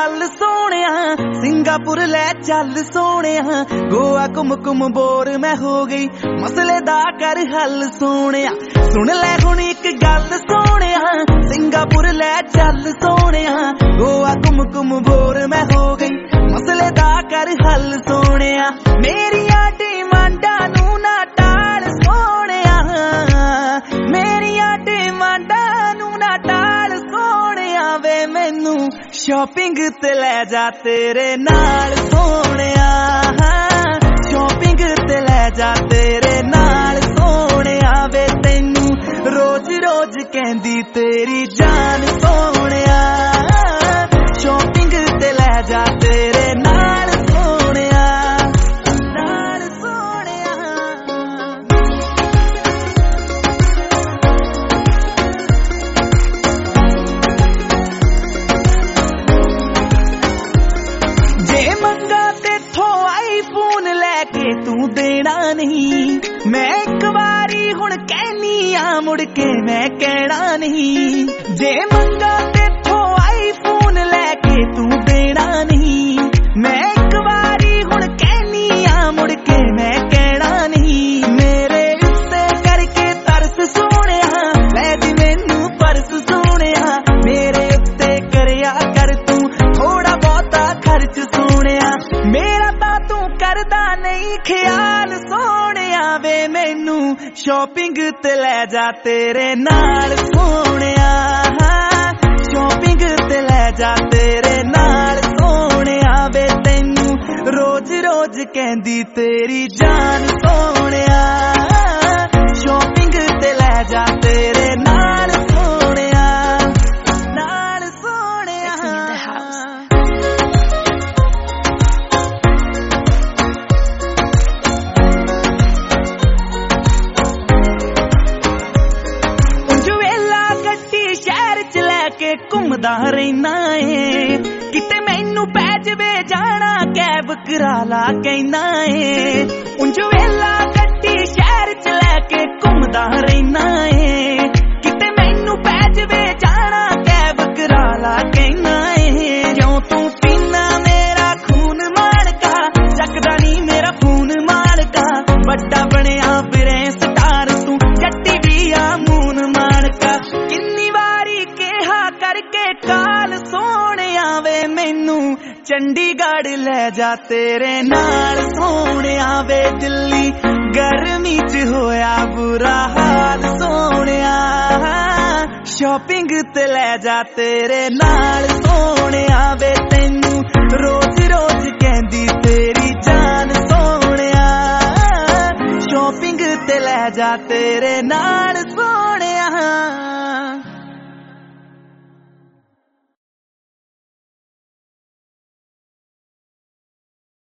गल सोहणिया, सिंगापुर लै चल सोहणिया, गोवा घुम घुम बोर मैं हो गई, मसले दा कर हल सोहणिया। सुन लै हुण इक गल सोहणिया, सिंगापुर लै चल सोहणिया, गोवा घुम घुम बोर मैं हो गई, मसले दा कर हल सोहणिया। मेरिया डिमांडां नूं ना टाल सोहणिया, मेरिया डिमांडां नूं ना टाल सोहणिया, वे मैनू शॉपिंग ते लै जा तेरे नाल सोहणिया, शॉपिंग ते लै जा तेरे नाल सोहणिया, वे तैनू रोज रोज कहंदी तेरी जान सोहणिया, शॉपिंग ते लै जा तेरे नाल सोहणिया, नाल सोहणिया। जे मंगा तेथों आईफोन लैके तू देना नहीं, मैं एक बारी हुण कहनी आ मुड़ के मैं कहना नहीं। जे मंगा तेथों आईफोन लैके तू देना नहीं, मैं एक बारी हुण कहनी आ मुड़ के मैं कहना नहीं। मेरे उत्ते करके तरस सोहणिया, लै दी मैनू परस सोहणिया, मेरे उत्ते करया कर तू थोड़ा बहुता खर्च सोहणिया, मेरा तां तू करदा नहीं ख्याल सोहणिया, वे मैनू शॉपिंग ते लै जा तेरे नाल सोहणिया, शॉपिंग ते लै जा तेरे नाल सोहणिया, वे तैनू रोज रोज कहंदी तेरी जान सोहणिया, शॉपिंग ते लै जा तेरे नाल सोहणिया, नाल सोहणिया। के घूमदा रहना है, किते मैनू पै जवे जाना कैब करा ला कहना है। उंज वेला गड्डी शहर च लैके घूमदा रहना है, किते मैनू पै जवे जाना कैब करा ला कहना है। क्यों तू पीना मेरा खून माणका, चकदा नी मेरा खून माणका, बड़ा बनिया फिरे स्टार तू जट्टी भी आ मून माणका। किन्नी वारी केहा करके काल सोहणिया, वे मैनू चंडीगढ़ लै जा तेरे नाल सोहणिया, वे दिल्ली गर्मी च होया बुरा हाल सोहणिया, शॉपिंग ते लै जा तेरे नाल सोहणिया, वे तैनू रोज रोज कहंदी तेरी जान सोहणिया, शॉपिंग ते लै जा तेरे नाल